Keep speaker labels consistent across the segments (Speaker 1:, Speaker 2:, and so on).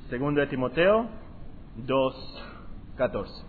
Speaker 1: Segunda de Timoteo 2:14.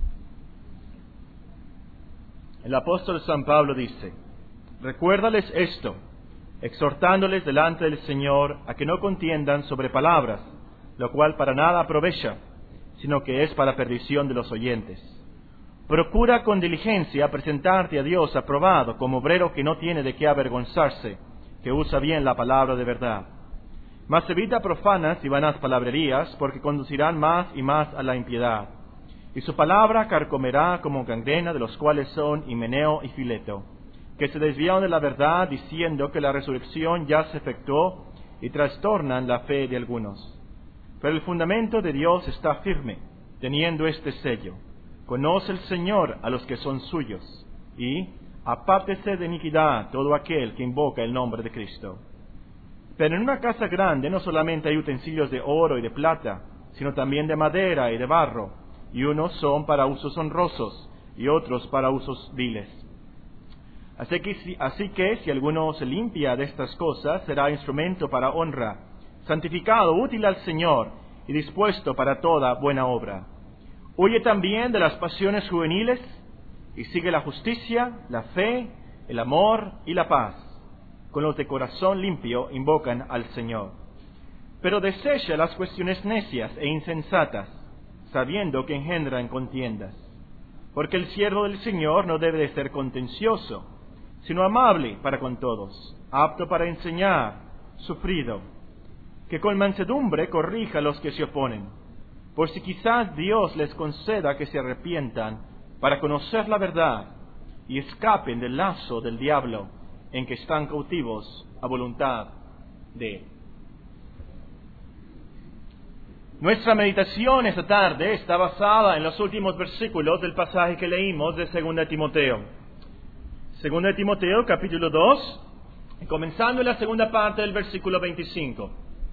Speaker 1: El apóstol San Pablo dice: recuérdales esto, exhortándoles delante del Señor a que no contiendan sobre palabras, lo cual para nada aprovecha, sino que es para perdición de los oyentes. Procura con diligencia presentarte a Dios aprobado como obrero que no tiene de qué avergonzarse, que usa bien la palabra de verdad. Mas evita profanas y vanas palabrerías, porque conducirán más y más a la impiedad. Y su palabra carcomerá como gangrena, de los cuales son Himeneo y Fileto, que se desviaron de la verdad diciendo que la resurrección ya se efectuó y trastornan la fe de algunos. Pero el fundamento de Dios está firme, teniendo este sello: conoce el Señor a los que son suyos, y apártese de iniquidad todo aquel que invoca el nombre de Cristo. Pero en una casa grande no solamente hay utensilios de oro y de plata, sino también de madera y de barro, y unos son para usos honrosos y otros para usos viles. Así que si alguno se limpia de estas cosas, será instrumento para honra, santificado, útil al Señor y dispuesto para toda buena obra. Huye también de las pasiones juveniles y sigue la justicia, la fe, el amor y la paz. Con los de corazón limpio invocan al Señor. Pero desecha las cuestiones necias e insensatas, sabiendo que engendran contiendas. Porque el siervo del Señor no debe de ser contencioso, sino amable para con todos, apto para enseñar, sufrido, que con mansedumbre corrija a los que se oponen, por si quizás Dios les conceda que se arrepientan para conocer la verdad y escapen del lazo del diablo en que están cautivos a voluntad de Él. Nuestra meditación esta tarde está basada en los últimos versículos del pasaje que leímos de 2 Timoteo. 2 Timoteo capítulo 2, comenzando en la segunda parte del versículo 25.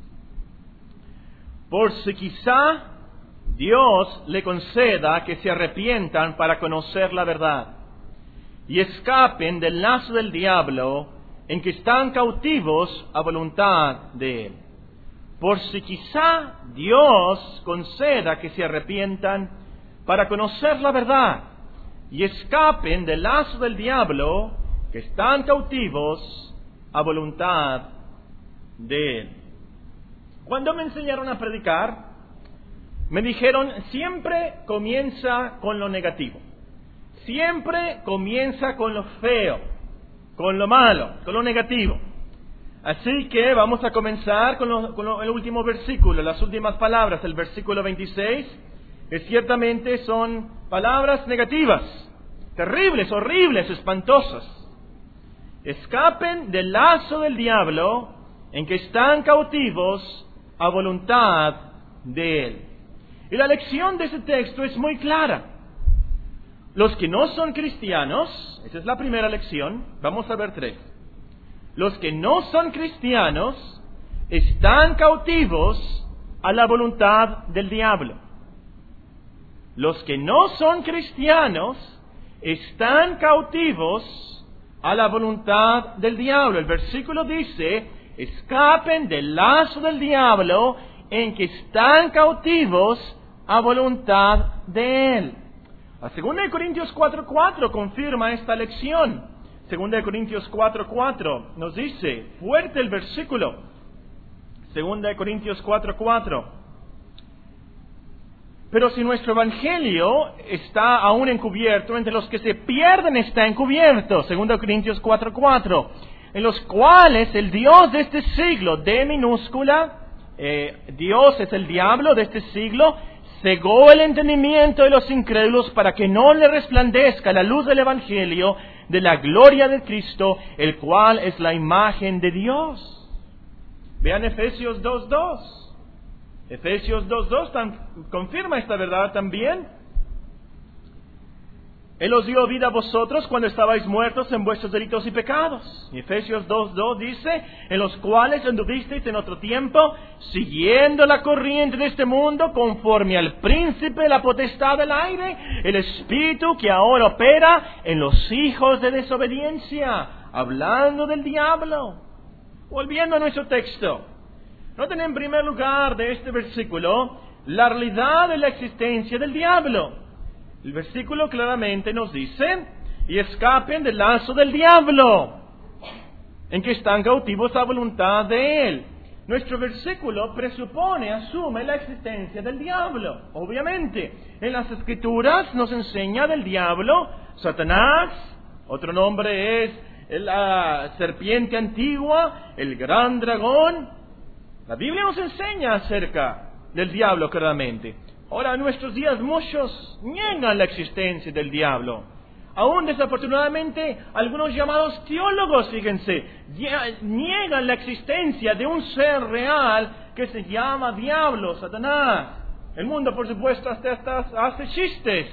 Speaker 1: Por si quizá Dios le conceda que se arrepientan para conocer la verdad y escapen del lazo del diablo en que están cautivos a voluntad de Él. Por si quizá Dios conceda que se arrepientan para conocer la verdad y escapen del lazo del diablo que están cautivos a voluntad de Él. Cuando me enseñaron a predicar, me dijeron, siempre comienza con lo negativo. Siempre comienza con lo feo, con lo malo, con lo negativo. Así que vamos a comenzar con el último versículo, las últimas palabras, el versículo 26, que ciertamente son palabras negativas, terribles, horribles, espantosas. Escapen del lazo del diablo en que están cautivos a voluntad de Él. Y la lección de ese texto es muy clara. Los que no son cristianos, esa es la primera lección, vamos a ver 3. Los que no son cristianos están cautivos a la voluntad del diablo. Los que no son cristianos están cautivos a la voluntad del diablo. El versículo dice, escapen del lazo del diablo en que están cautivos a voluntad de Él. La 2 Corintios 4:4 confirma esta lección. 2 Corintios 4:4 nos dice, fuerte el versículo, 2 Corintios 4:4. Pero si nuestro evangelio está aún encubierto, entre los que se pierden está encubierto, 2 Corintios 4:4, en los cuales el Dios de este siglo, D minúscula, Dios es el diablo de este siglo, cegó el entendimiento de los incrédulos para que no le resplandezca la luz del evangelio de la gloria de Cristo, el cual es la imagen de Dios. Vean Efesios 2:2. Efesios 2:2 confirma esta verdad también. Él os dio vida a vosotros cuando estabais muertos en vuestros delitos y pecados. Y Efesios 2:2 dice, en los cuales anduvisteis en otro tiempo, siguiendo la corriente de este mundo, conforme al príncipe de la potestad del aire, el espíritu que ahora opera en los hijos de desobediencia, hablando del diablo. Volviendo a nuestro texto, Noten en primer lugar de este versículo la realidad de la existencia del diablo. El versículo claramente nos dice, y escapen del lazo del diablo, en que están cautivos a voluntad de él. Nuestro versículo presupone, asume la existencia del diablo. Obviamente, en las Escrituras nos enseña del diablo, Satanás, otro nombre es la serpiente antigua, el gran dragón. La Biblia nos enseña acerca del diablo claramente. Ahora, en nuestros días muchos niegan la existencia del diablo. Aún desafortunadamente, algunos llamados teólogos, fíjense, niegan la existencia de un ser real que se llama diablo, Satanás. El mundo, por supuesto, hasta hace chistes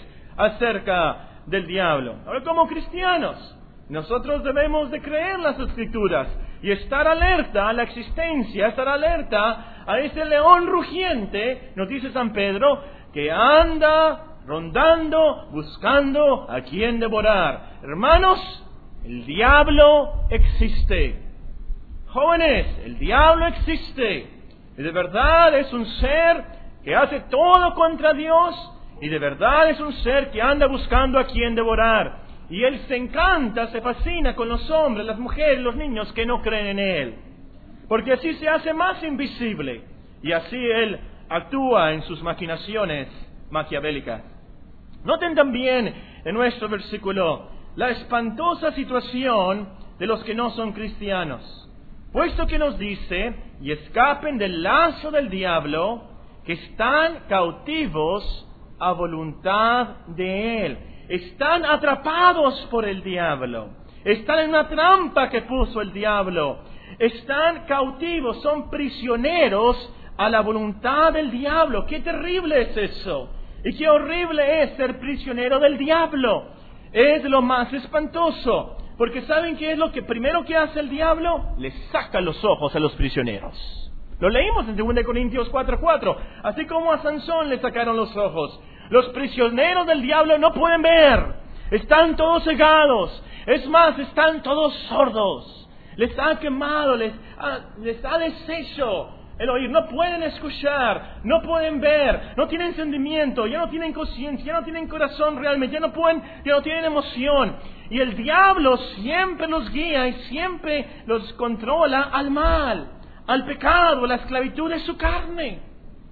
Speaker 1: acerca del diablo. Ahora, como cristianos, nosotros debemos de creer las Escrituras y estar alerta a la existencia, estar alerta a ese león rugiente, nos dice San Pedro, que anda rondando, buscando a quien devorar. Hermanos, el diablo existe. Jóvenes, el diablo existe. Y de verdad es un ser que hace todo contra Dios, y de verdad es un ser que anda buscando a quien devorar. Y él se encanta, se fascina con los hombres, las mujeres, los niños que no creen en él. Porque así se hace más invisible. Y así él actúa en sus maquinaciones maquiavélicas. Noten también en nuestro versículo la espantosa situación de los que no son cristianos. Puesto que nos dice, y escapen del lazo del diablo, que están cautivos a voluntad de él. Están atrapados por el diablo. Están en una trampa que puso el diablo. Están cautivos, son prisioneros a la voluntad del diablo. ¡Qué terrible es eso! Y qué horrible es ser prisionero del diablo. Es lo más espantoso. Porque ¿saben qué es lo que primero que hace el diablo? Le saca los ojos a los prisioneros. Lo leímos en 2 Corintios 4:4. Así como a Sansón le sacaron los ojos. Los prisioneros del diablo no pueden ver. Están todos cegados. Es más, están todos sordos. Les ha quemado, les ha deshecho el oír. No pueden escuchar, no pueden ver, no tienen sentimiento, ya no tienen conciencia, ya no tienen corazón realmente, ya no tienen emoción. Y el diablo siempre los guía y siempre los controla al mal, al pecado, a la esclavitud de su carne.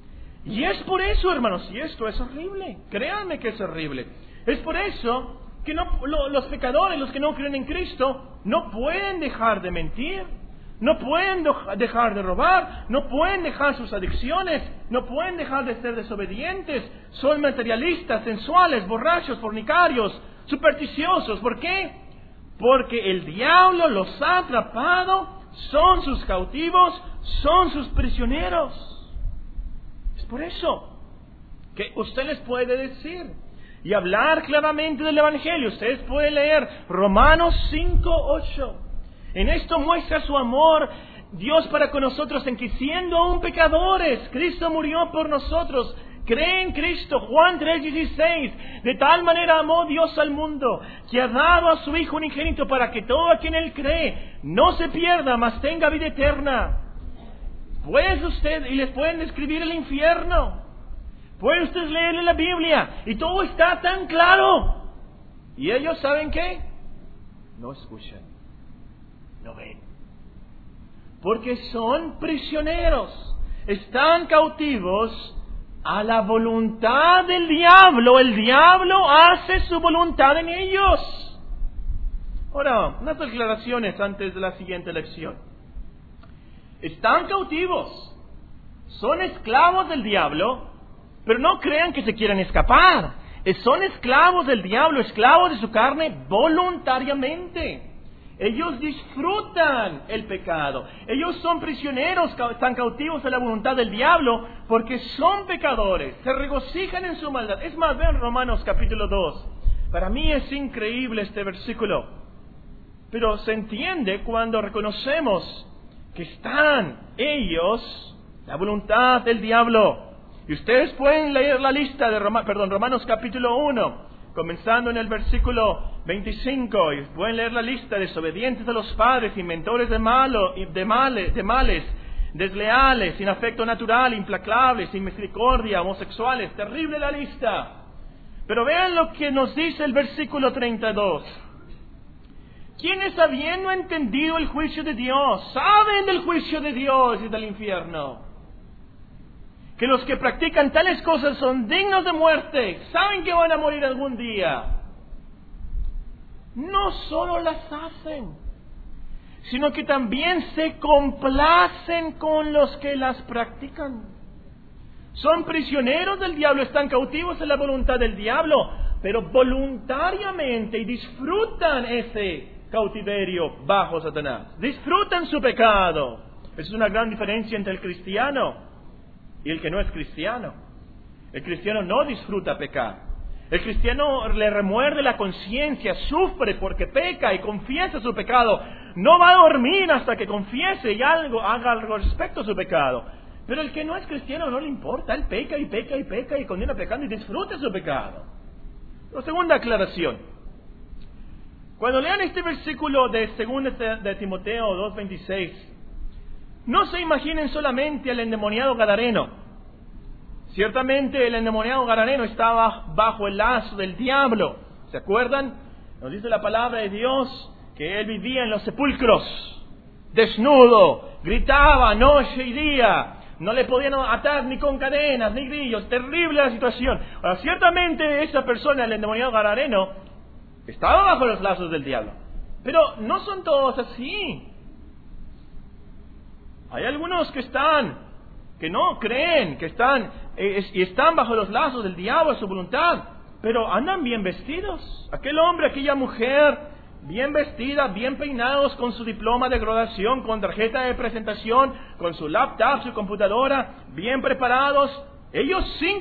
Speaker 1: Y es por eso, hermanos, y esto es horrible, créanme que es horrible. Es por eso que los pecadores, los que no creen en Cristo, no pueden dejar de mentir, no pueden dejar de robar, no pueden dejar sus adicciones, no pueden dejar de ser desobedientes, son materialistas, sensuales, borrachos, fornicarios, supersticiosos. ¿Por qué? Porque el diablo los ha atrapado, son sus cautivos, son sus prisioneros. Es por eso que usted les puede decir y hablar claramente del Evangelio. Ustedes pueden leer Romanos 5:8. En esto muestra su amor Dios para con nosotros, en que siendo aún pecadores, Cristo murió por nosotros. Cree en Cristo. Juan 3:16. De tal manera amó Dios al mundo, que ha dado a su Hijo unigénito, para que todo a quien Él cree no se pierda, mas tenga vida eterna. Puede usted, y les pueden describir el infierno. Puede usted leerle la Biblia, y todo está tan claro. ¿Y ellos saben qué? No escuchan, no ven. Porque son prisioneros, están cautivos a la voluntad del diablo. El diablo hace su voluntad en ellos. Ahora, unas declaraciones antes de la siguiente lección. Están cautivos, son esclavos del diablo, pero no crean que se quieran escapar. Son esclavos del diablo, esclavos de su carne voluntariamente. Ellos disfrutan el pecado. Ellos son prisioneros, están cautivos a la voluntad del diablo porque son pecadores, se regocijan en su maldad. Es más, vean Romanos capítulo 2. Para mí es increíble este versículo, pero se entiende cuando reconocemos que están ellos, la voluntad del diablo. Y ustedes pueden leer la lista de Romanos capítulo 1, comenzando en el versículo 25, y pueden leer la lista: desobedientes a los padres, inventores de males, desleales, sin afecto natural, implacables, sin misericordia, homosexuales. Terrible la lista. Pero vean lo que nos dice el versículo 32. Quienes habiendo entendido el juicio de Dios, saben del juicio de Dios y del infierno. Que los que practican tales cosas son dignos de muerte, saben que van a morir algún día. No solo las hacen, sino que también se complacen con los que las practican. Son prisioneros del diablo, están cautivos en la voluntad del diablo, pero voluntariamente y disfrutan ese cautiverio bajo Satanás. Disfrutan su pecado. Esa es una gran diferencia entre el cristiano y el que no es cristiano. El cristiano no disfruta pecar. El cristiano le remuerde la conciencia, sufre porque peca y confiesa su pecado. No va a dormir hasta que confiese y haga algo respecto a su pecado. Pero el que no es cristiano no le importa, él peca y peca y peca y condena pecando y disfruta su pecado. La segunda aclaración. Cuando lean este versículo de 2 de Timoteo 2:26, no se imaginen solamente al endemoniado gadareno. Ciertamente el endemoniado gadareno estaba bajo el lazo del diablo. ¿Se acuerdan? Nos dice la palabra de Dios que él vivía en los sepulcros, desnudo, gritaba noche y día. No le podían atar ni con cadenas, ni grillos. Terrible la situación. Ahora, ciertamente esa persona, el endemoniado gadareno, estaba bajo los lazos del diablo. Pero no son todos así. Hay algunos que no creen, que están bajo los lazos del diablo a su voluntad, pero andan bien vestidos. Aquel hombre, aquella mujer, bien vestida, bien peinados, con su diploma de graduación, con tarjeta de presentación, con su laptop, su computadora, bien preparados. Ellos sin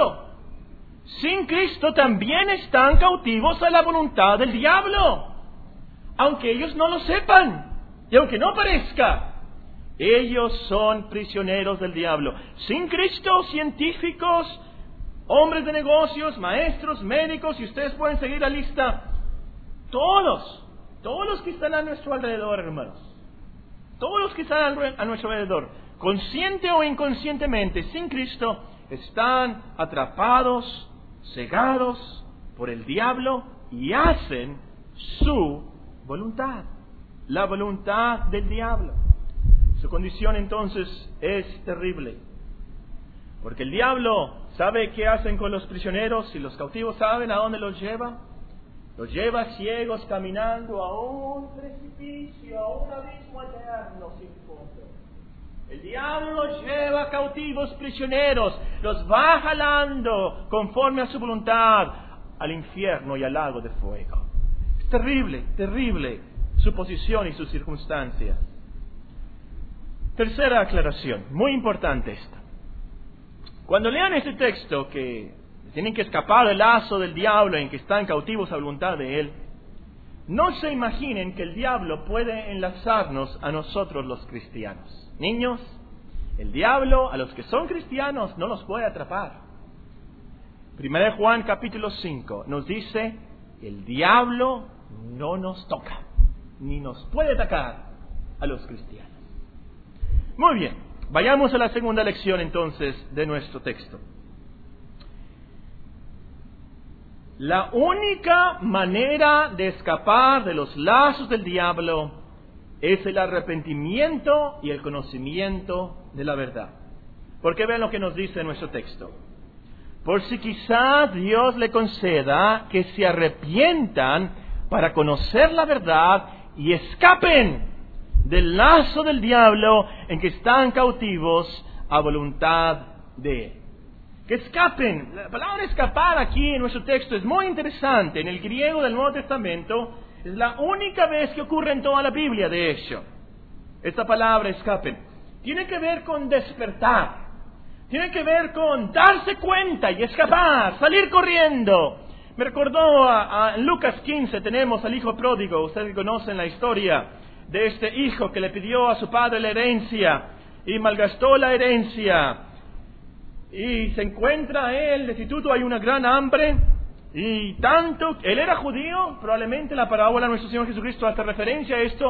Speaker 1: Cristo también están cautivos a la voluntad del diablo, aunque ellos no lo sepan y aunque no parezca. Ellos son prisioneros del diablo. Sin Cristo, científicos, hombres de negocios, maestros, médicos, y ustedes pueden seguir la lista. Todos los que están a nuestro alrededor, hermanos, todos los que están a nuestro alrededor, consciente o inconscientemente, sin Cristo, están atrapados, cegados por el diablo y hacen su voluntad, la voluntad del diablo. Su condición entonces es terrible, porque el diablo sabe qué hacen con los prisioneros y los cautivos saben a dónde los lleva. Los lleva ciegos caminando a un precipicio, a un abismo eterno sin fondo. El diablo los lleva cautivos, prisioneros, los va jalando conforme a su voluntad al infierno y al lago de fuego. Es terrible, terrible su posición y sus circunstancias. Tercera aclaración, muy importante esta. Cuando lean este texto que tienen que escapar del lazo del diablo en que están cautivos a voluntad de él, no se imaginen que el diablo puede enlazarnos a nosotros los cristianos. Niños, el diablo a los que son cristianos no los puede atrapar. 1 Juan capítulo 5 nos dice, el diablo no nos toca, ni nos puede atacar a los cristianos. Muy bien, vayamos a la segunda lección entonces de nuestro texto. La única manera de escapar de los lazos del diablo es el arrepentimiento y el conocimiento de la verdad. Porque vean lo que nos dice nuestro texto. Por si quizás Dios le conceda que se arrepientan para conocer la verdad y escapen del lazo del diablo en que están cautivos a voluntad de él. Que escapen. La palabra escapar aquí en nuestro texto es muy interesante. En el griego del Nuevo Testamento es la única vez que ocurre en toda la Biblia, de hecho. Esta palabra escapen tiene que ver con despertar. Tiene que ver con darse cuenta y escapar, salir corriendo. Me recordó en Lucas 15 tenemos al hijo pródigo. Ustedes conocen la historia de este hijo que le pidió a su padre la herencia y malgastó la herencia. Y se encuentra él destituto, hay una gran hambre, y tanto, él era judío, probablemente la parábola de nuestro Señor Jesucristo hace referencia a esto,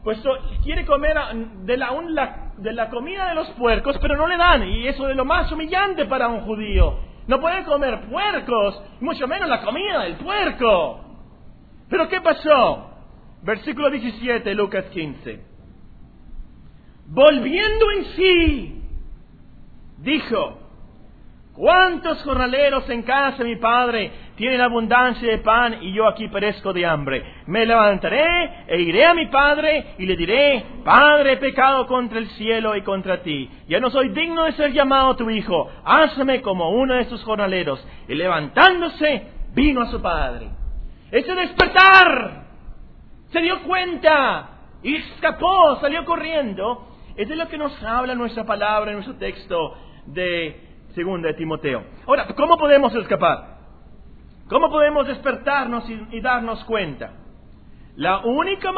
Speaker 1: pues quiere comer de la comida de los puercos, pero no le dan. Y eso es lo más humillante para un judío. No puede comer puercos, mucho menos la comida del puerco. ¿Pero qué pasó? Versículo 17, Lucas 15. Volviendo en sí, dijo: ¿cuántos jornaleros en casa de mi padre tienen abundancia de pan y yo aquí perezco de hambre? Me levantaré e iré a mi padre y le diré: Padre, he pecado contra el cielo y contra ti. Ya no soy digno de ser llamado tu hijo. Hazme como uno de tus jornaleros. Y levantándose, vino a su padre. Ese despertar, se dio cuenta y escapó, salió corriendo. Es de lo que nos habla nuestra palabra en nuestro texto de 2 de Timoteo. Ahora, ¿cómo podemos escapar? ¿Cómo podemos despertarnos y darnos cuenta? La única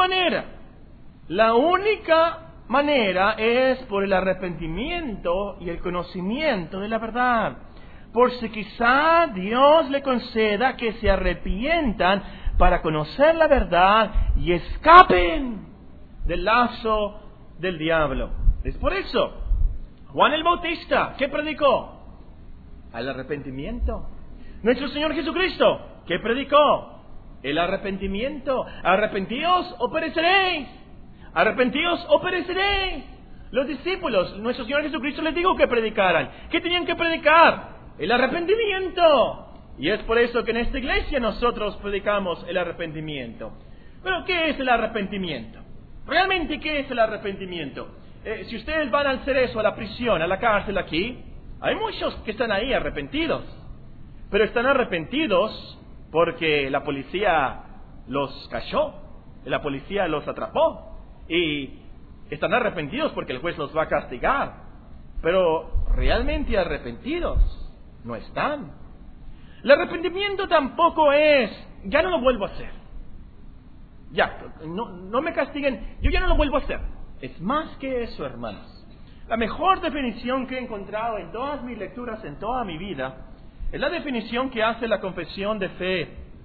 Speaker 1: manera es por el arrepentimiento y el conocimiento de la verdad. Por si quizá Dios le conceda que se arrepientan para conocer la verdad y escapen del lazo del diablo. Es por eso Juan el Bautista, ¿qué predicó? Al arrepentimiento. Nuestro Señor Jesucristo, ¿qué predicó? El arrepentimiento. Arrepentíos o pereceréis. Arrepentíos o pereceréis. Los discípulos, nuestro Señor Jesucristo les dijo que predicaran. ¿Qué tenían que predicar? El arrepentimiento. Y es por eso que en esta iglesia nosotros predicamos el arrepentimiento. Pero ¿qué es el arrepentimiento? ¿Realmente qué es el arrepentimiento? Si ustedes van al Cerezo, a la prisión, a la cárcel aquí, hay muchos que están ahí arrepentidos. Pero están arrepentidos porque la policía los cachó, la policía los atrapó. Y están arrepentidos porque el juez los va a castigar. Pero realmente arrepentidos no están. El arrepentimiento tampoco es: ya no lo vuelvo a hacer. Ya, no me castiguen, yo ya no lo vuelvo a hacer. Es más que eso, hermanos. La mejor definición que he encontrado en todas mis lecturas, en toda mi vida, es la definición que hace la Confesión de Fe.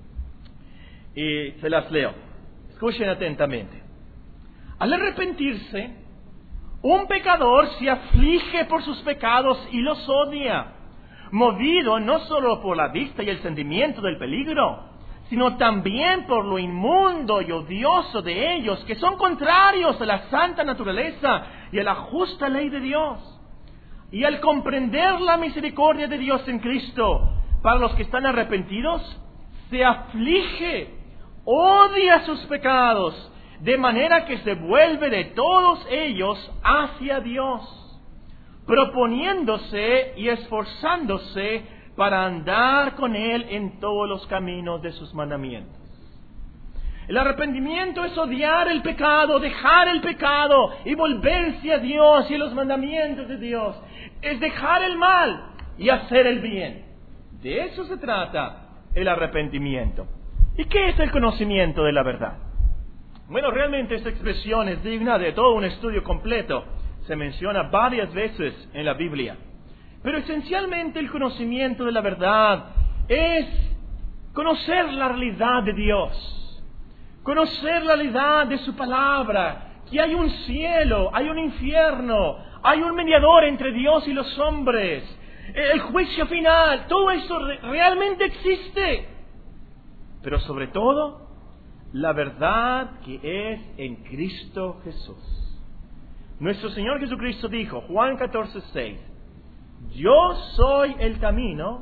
Speaker 1: Y se las leo. Escuchen atentamente. Al arrepentirse, un pecador se aflige por sus pecados y los odia, movido no solo por la vista y el sentimiento del peligro, sino también por lo inmundo y odioso de ellos, que son contrarios a la santa naturaleza y a la justa ley de Dios. Y al comprender la misericordia de Dios en Cristo para los que están arrepentidos, se aflige, odia sus pecados, de manera que se vuelve de todos ellos hacia Dios, proponiéndose y esforzándose para andar con Él en todos los caminos de sus mandamientos. El arrepentimiento es odiar el pecado, dejar el pecado y volverse a Dios y a los mandamientos de Dios. Es dejar el mal y hacer el bien. De eso se trata el arrepentimiento. ¿Y qué es el conocimiento de la verdad? Bueno, realmente esta expresión es digna de todo un estudio completo. Se menciona varias veces en la Biblia. Pero esencialmente el conocimiento de la verdad es conocer la realidad de Dios, conocer la realidad de su palabra, que hay un cielo, hay un infierno, hay un mediador entre Dios y los hombres, el juicio final, todo eso realmente existe. Pero sobre todo, la verdad que es en Cristo Jesús. Nuestro Señor Jesucristo dijo, Juan 14:6, yo soy el camino,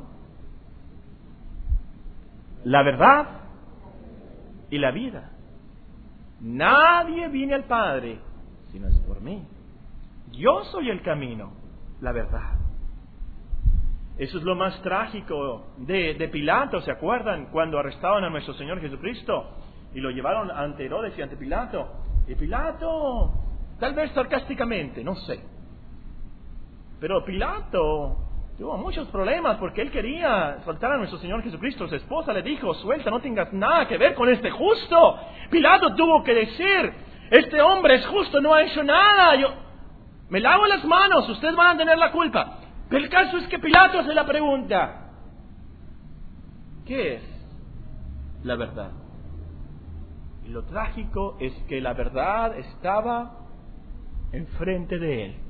Speaker 1: la verdad y la vida. Nadie viene al Padre si no es por mí. Yo soy el camino, la verdad. Eso es lo más trágico de Pilato. ¿Se acuerdan cuando arrestaban a nuestro Señor Jesucristo y lo llevaron ante Herodes y ante Pilato? Y Pilato, tal vez sarcásticamente, no sé, pero Pilato tuvo muchos problemas porque él quería soltar a nuestro Señor Jesucristo. Su esposa le dijo, suelta, no tengas nada que ver con este justo. Pilato tuvo que decir, este hombre es justo, no ha hecho nada. Yo me lavo las manos, ustedes van a tener la culpa. Pero el caso es que Pilato hace la pregunta, ¿qué es la verdad? Y lo trágico es que la verdad estaba enfrente de él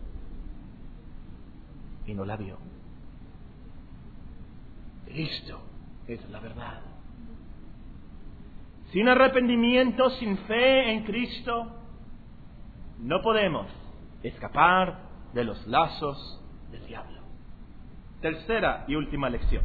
Speaker 1: y no la vio. Esto es la verdad. Sin arrepentimiento, sin fe en Cristo, no podemos escapar de los lazos del diablo. Tercera y última lección.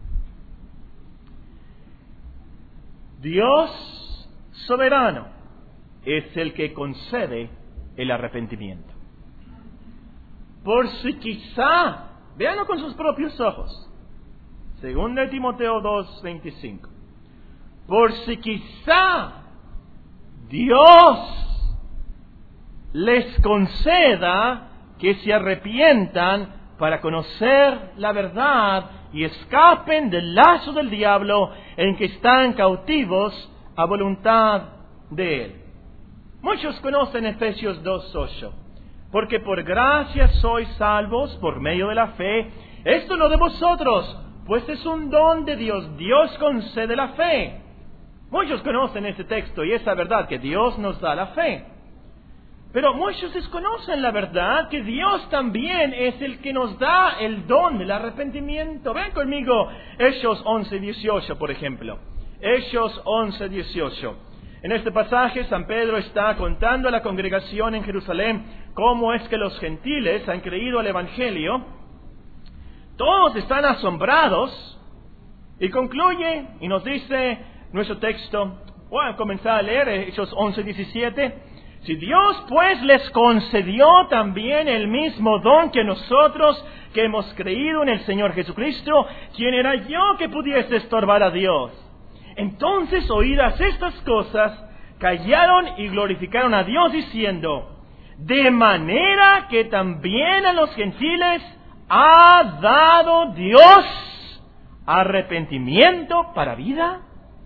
Speaker 1: Dios soberano es el que concede el arrepentimiento. Por si quizá, véanlo con sus propios ojos, 2 Timoteo 2:25, por si quizá Dios les conceda que se arrepientan para conocer la verdad y escapen del lazo del diablo en que están cautivos a voluntad de él. Muchos conocen Efesios 2:8, porque por gracia sois salvos por medio de la fe, esto no de vosotros, pues es un don de Dios, Dios concede la fe. Muchos conocen ese texto y esa verdad que Dios nos da la fe. Pero muchos desconocen la verdad que Dios también es el que nos da el don del arrepentimiento. Ven conmigo Hechos 11:18, por ejemplo. Hechos 11:18. En este pasaje San Pedro está contando a la congregación en Jerusalén cómo es que los gentiles han creído al Evangelio. Todos están asombrados y concluye y nos dice nuestro texto. Voy a comenzar a leer Hechos 11:17. Si Dios pues les concedió también el mismo don que nosotros que hemos creído en el Señor Jesucristo, ¿quién era yo que pudiese estorbar a Dios? Entonces, oídas estas cosas, callaron y glorificaron a Dios diciendo, de manera que también a los gentiles ha dado Dios arrepentimiento para vida.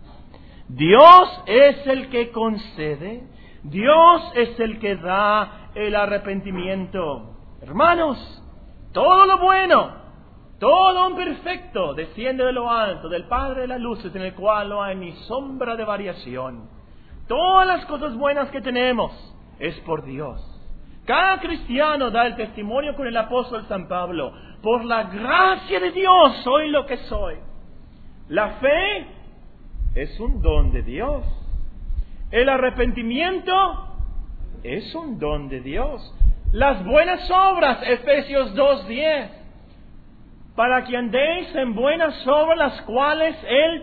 Speaker 1: Dios es el que concede, Dios es el que da el arrepentimiento. Hermanos, todo lo bueno, todo lo perfecto desciende de lo alto, del Padre de las luces, en el cual no hay ni sombra de variación. Todas las cosas buenas que tenemos es por Dios. Cada cristiano da el testimonio con el apóstol San Pablo. Por la gracia de Dios soy lo que soy. La fe es un don de Dios. El arrepentimiento es un don de Dios. Las buenas obras, Efesios 2:10, para que andéis en buenas obras, las cuales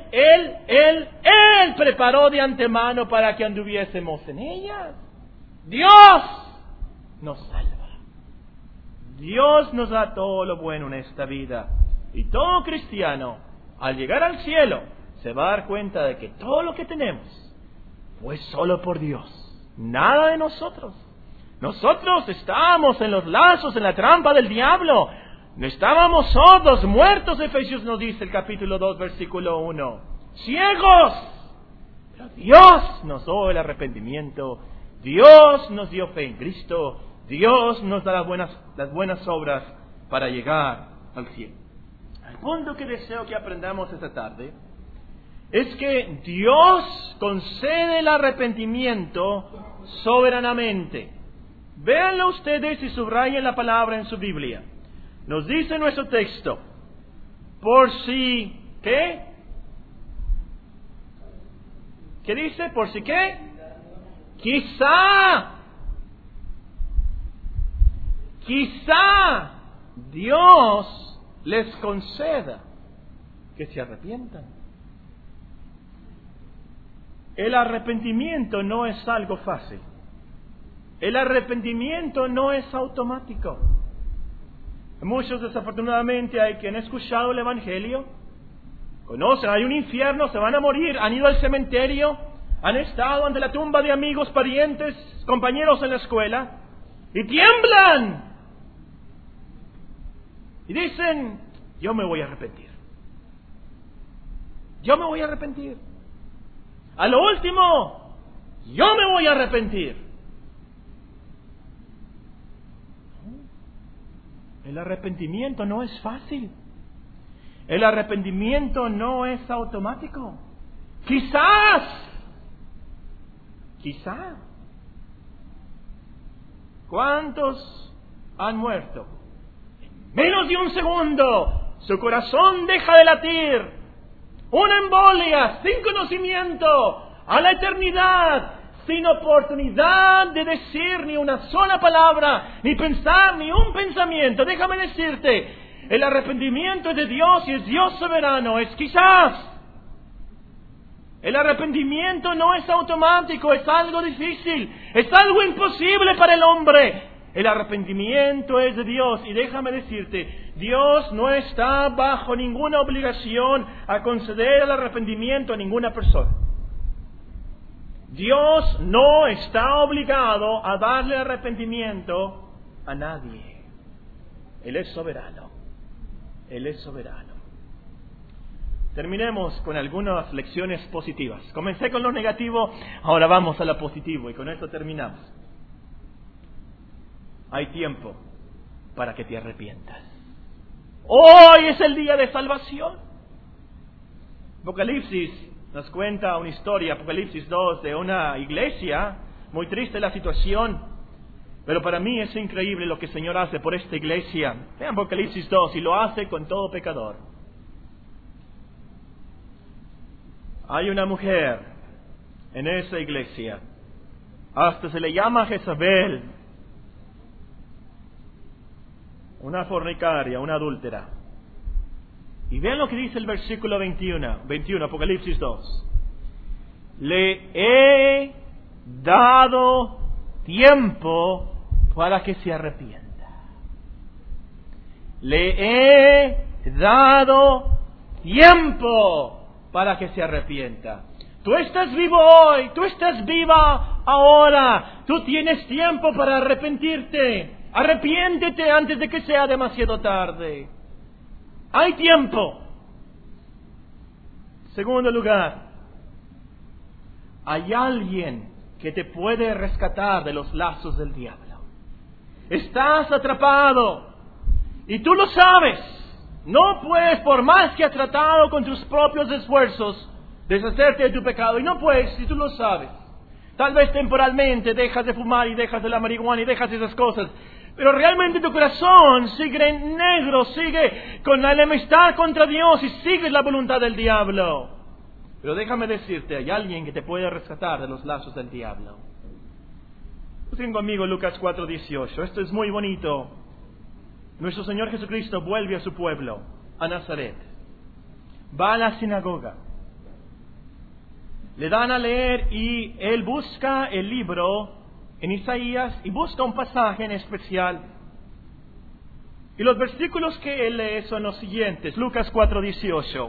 Speaker 1: Él preparó de antemano para que anduviésemos en ellas. Dios nos salva. Dios nos da todo lo bueno en esta vida. Y todo cristiano, al llegar al cielo, se va a dar cuenta de que todo lo que tenemos fue solo por Dios, nada de nosotros. Nosotros estábamos en los lazos, en la trampa del diablo. No estábamos sordos, muertos, Efesios nos dice el capítulo 2, versículo 1. Ciegos. Pero Dios nos dio el arrepentimiento. Dios nos dio fe en Cristo. Dios nos da las buenas obras para llegar al cielo. El punto que deseo que aprendamos esta tarde es que Dios concede el arrepentimiento soberanamente. Véanlo ustedes y subrayen la palabra en su Biblia. Nos dice nuestro texto, por si, ¿qué? ¿Qué dice? ¿Por si qué? Quizá Dios les conceda que se arrepientan. El arrepentimiento no es algo fácil. El arrepentimiento no es automático. Muchos, desafortunadamente, hay quien ha escuchado el Evangelio, conocen, hay un infierno, se van a morir, han ido al cementerio, han estado ante la tumba de amigos, parientes, compañeros en la escuela, y tiemblan. Y dicen, yo me voy a arrepentir. Yo me voy a arrepentir. A lo último, yo me voy a arrepentir. El arrepentimiento no es fácil. El arrepentimiento no es automático. Quizás Quizá. ¿Cuántos han muerto? En menos de un segundo, su corazón deja de latir. Una embolia, sin conocimiento, a la eternidad, sin oportunidad de decir ni una sola palabra, ni pensar ni un pensamiento. Déjame decirte, el arrepentimiento es de Dios y es Dios soberano. Es quizás. El arrepentimiento no es automático, es algo difícil, es algo imposible para el hombre. El arrepentimiento es de Dios y déjame decirte, Dios no está bajo ninguna obligación a conceder el arrepentimiento a ninguna persona. Dios no está obligado a darle arrepentimiento a nadie. Él es soberano. Él es soberano. Terminemos con algunas lecciones positivas. Comencé con lo negativo, ahora vamos a lo positivo y con esto terminamos. Hay tiempo para que te arrepientas. Hoy es el día de salvación. Apocalipsis nos cuenta una historia, Apocalipsis 2, de una iglesia, muy triste la situación, pero para mí es increíble lo que el Señor hace por esta iglesia. Vean Apocalipsis 2, y lo hace con todo pecador. Hay una mujer en esa iglesia, hasta se le llama Jezabel, una fornicaria, una adúltera. Y vean lo que dice el versículo 21, Apocalipsis 2. Le he dado tiempo para que se arrepienta. Le he dado tiempo para que se arrepienta. Tú estás vivo hoy, tú estás viva ahora, tú tienes tiempo para arrepentirte. Arrepiéntete antes de que sea demasiado tarde. Hay tiempo. Segundo lugar, hay alguien que te puede rescatar de los lazos del diablo. Estás atrapado y tú lo sabes. No puedes, por más que has tratado con tus propios esfuerzos, deshacerte de tu pecado. Y no puedes, si tú lo sabes. Tal vez temporalmente dejas de fumar y dejas de la marihuana y dejas esas cosas. Pero realmente tu corazón sigue en negro, sigue con la enemistad contra Dios y sigue la voluntad del diablo. Pero déjame decirte, hay alguien que te puede rescatar de los lazos del diablo. Busquen conmigo Lucas 4:18. Esto es muy bonito. Nuestro Señor Jesucristo vuelve a su pueblo, a Nazaret. Va a la sinagoga. Le dan a leer y él busca el libro en Isaías y busca un pasaje en especial. Y los versículos que él lee son los siguientes. Lucas 4:18.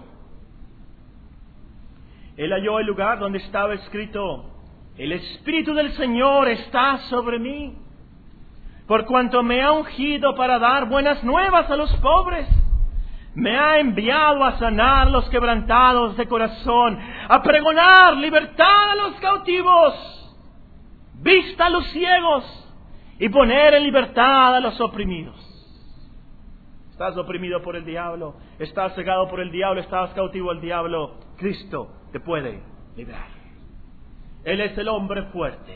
Speaker 1: Él halló el lugar donde estaba escrito: el Espíritu del Señor está sobre mí, por cuanto me ha ungido para dar buenas nuevas a los pobres. Me ha enviado a sanar los quebrantados de corazón, a pregonar libertad a los cautivos, vista a los ciegos y poner en libertad a los oprimidos. ¿Estás oprimido por el diablo? ¿Estás cegado por el diablo? ¿Estás cautivo del diablo? Cristo te puede librar. Él es el hombre fuerte.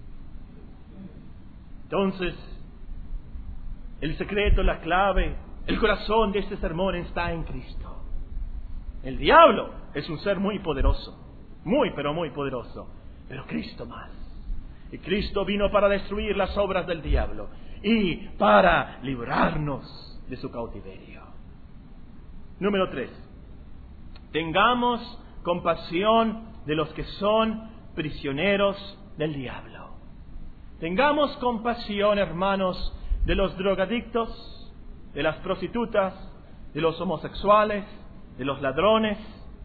Speaker 1: Entonces, el secreto, la clave, el corazón de este sermón está en Cristo. El diablo es un ser muy poderoso, muy pero muy poderoso, pero Cristo más. Y Cristo vino para destruir las obras del diablo y para librarnos de su cautiverio. Número 3. Tengamos compasión de los que son prisioneros del diablo. Tengamos compasión, hermanos, de los drogadictos, de las prostitutas, de los homosexuales, de los ladrones.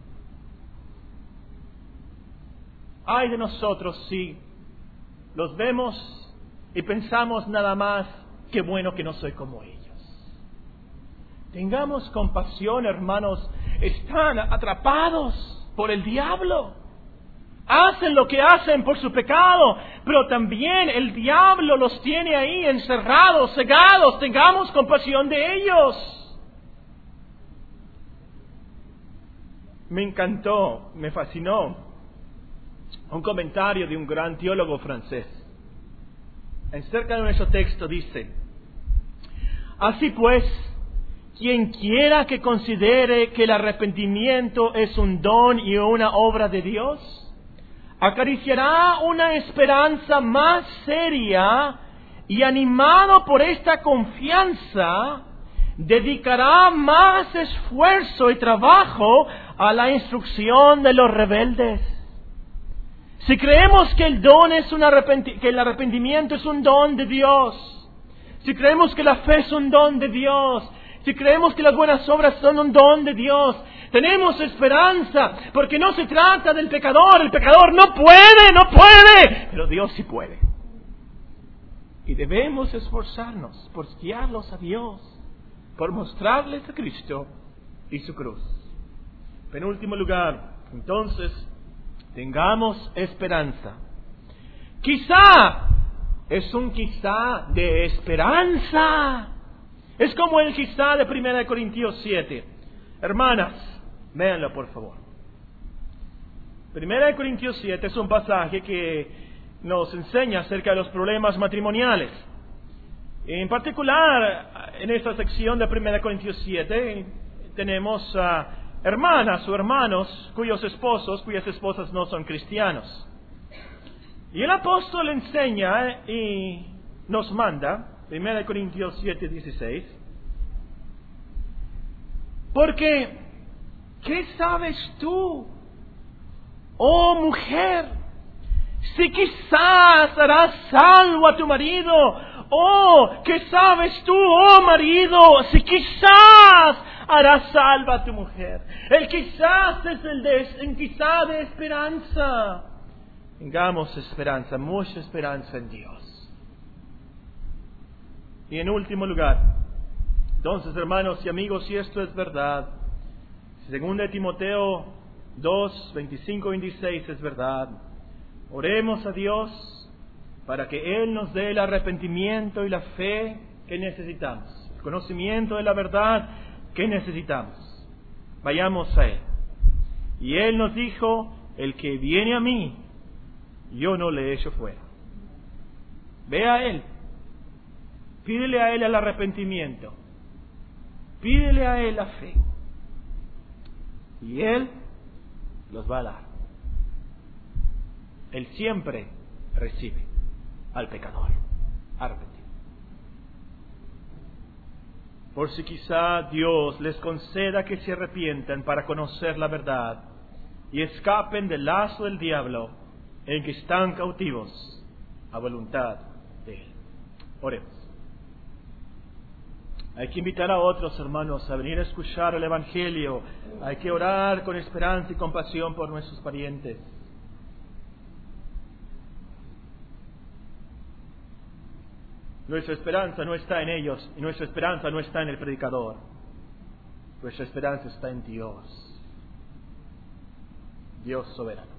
Speaker 1: Ay de nosotros si los vemos y pensamos nada más, qué bueno que no soy como ellos. Tengamos compasión, hermanos, están atrapados por el diablo. Hacen lo que hacen por su pecado, pero también el diablo los tiene ahí encerrados, cegados. Tengamos compasión de ellos. Me encantó, me fascinó Un comentario de un gran teólogo francés. En cerca de nuestro texto dice: así pues, quien quiera que considere que el arrepentimiento es un don y una obra de Dios, acariciará una esperanza más seria y, animado por esta confianza, dedicará más esfuerzo y trabajo a la instrucción de los rebeldes. Si creemos que que el arrepentimiento es un don de Dios, si creemos que la fe es un don de Dios, si creemos que las buenas obras son un don de Dios, tenemos esperanza, porque no se trata del pecador. El pecador no puede, pero Dios sí puede. Y debemos esforzarnos por guiarlos a Dios, por mostrarles a Cristo y su cruz. Penúltimo lugar, entonces, tengamos esperanza. Quizá es un quizá de esperanza. Es como el quizá de 1 Corintios 7. Hermanas, véanlo por favor. 1 Corintios 7 es un pasaje que nos enseña acerca de los problemas matrimoniales. En particular, en esta sección de 1 Corintios 7, tenemos hermanas o hermanos cuyas esposas no son cristianos. Y el apóstol enseña y nos manda, 1 Corintios 7, 16, porque, ¿qué sabes tú, oh mujer, si quizás harás salvo a tu marido? Oh, ¿qué sabes tú, oh marido, si quizás harás salvo a tu mujer? El quizás es el quizá de esperanza. Tengamos esperanza, mucha esperanza en Dios. Y en último lugar, entonces, hermanos y amigos, si esto es verdad, si 2 Timoteo 2, 25 y 26 es verdad, oremos a Dios para que Él nos dé el arrepentimiento y la fe que necesitamos, el conocimiento de la verdad que necesitamos. Vayamos a Él. Y Él nos dijo: el que viene a mí, yo no le echo fuera. Ve a Él. Pídele a Él el arrepentimiento. Pídele a Él la fe. Y Él los va a dar. Él siempre recibe al pecador arrepentido. Por si quizá Dios les conceda que se arrepientan para conocer la verdad y escapen del lazo del diablo en que están cautivos a voluntad de Él. Oremos. Hay que invitar a otros hermanos a venir a escuchar el Evangelio. Hay que orar con esperanza y compasión por nuestros parientes. Nuestra esperanza no está en ellos, y nuestra esperanza no está en el predicador. Nuestra esperanza está en Dios. Dios soberano.